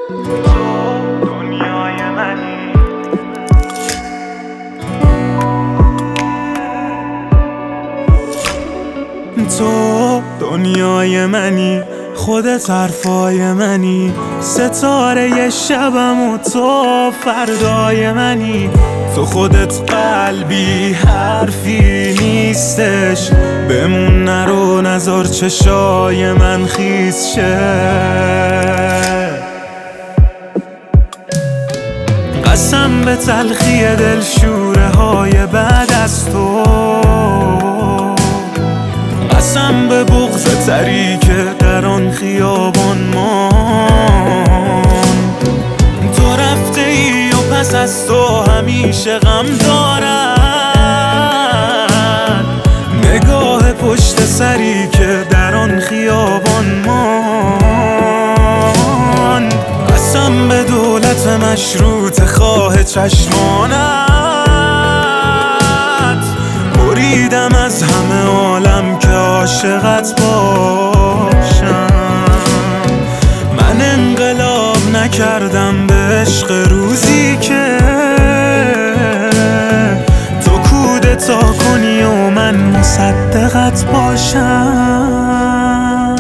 دنیای منی، تو دنیای منی، خودت حرفای منی، ستاره شبم و تو فردای منی. تو خودت قلبی حرفی نیستش، بمون نرو نذار چشای من خیس شه. قسم به تلخی دل شوره های بعد از تو، قسم به بغض تری که در آن خیابان ماند. تو رفته ای و پس از تو همیشه غم دارد، نگاه پشت سری که در آن خیابان ماند. قسم به دولت مشروط خواه چشمانت، بریدم از همه عالم که عاشقت باشم. من انقلاب نکردم به عشق روزی که تو کودتا کنی و من مصدقت باشم.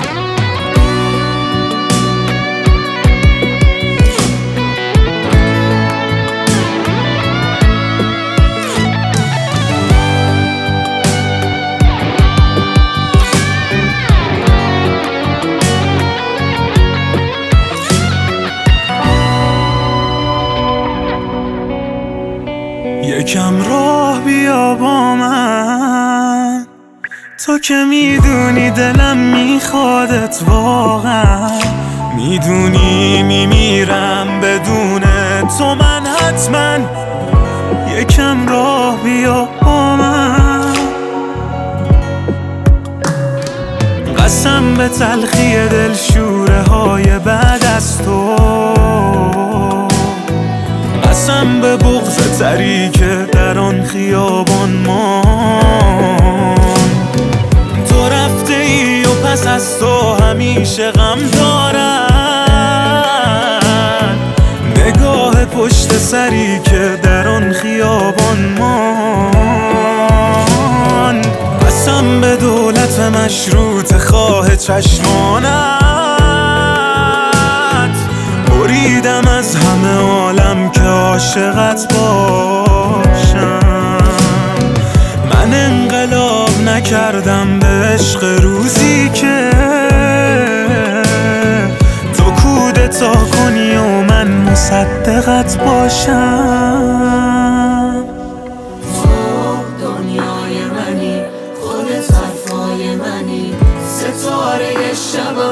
یکم راه بیا با من، تو که میدونی دلم میخوادت واقعا، میدونی میمیرم بدون تو من حتما. یکم راه بیا با من، قسم به تلخی دل شوره های بعد از تو، قسم به بغض تری که در آن خیابان ماند. تو رفته ای و پس از تو همیشه غم دارد، نگاه پشت سری که در آن خیابان ماند. قسم به دولت مشروط خواه چشمانت، بریدم از همه عالم که عاشقت باشم. من انقلاب نکردم به عشق روزی که تو کودتا کنی و من مصدقت باشم. تو دنیای منی، خودت حرفای منی، ستاره شبم